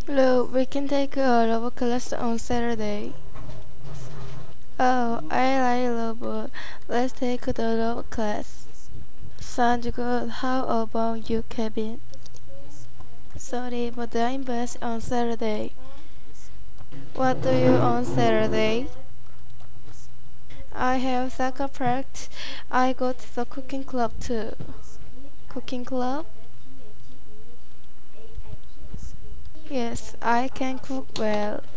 Look, we can take a robot class on Saturday. Oh, I like robot. Let's take the robot class. Sounds good. How about you, Kevin? Sorry, but I'm busy on Saturday. What do you on Saturday? I have soccer practice. I go to the cooking club too. Cooking club? Yes, I can cook well.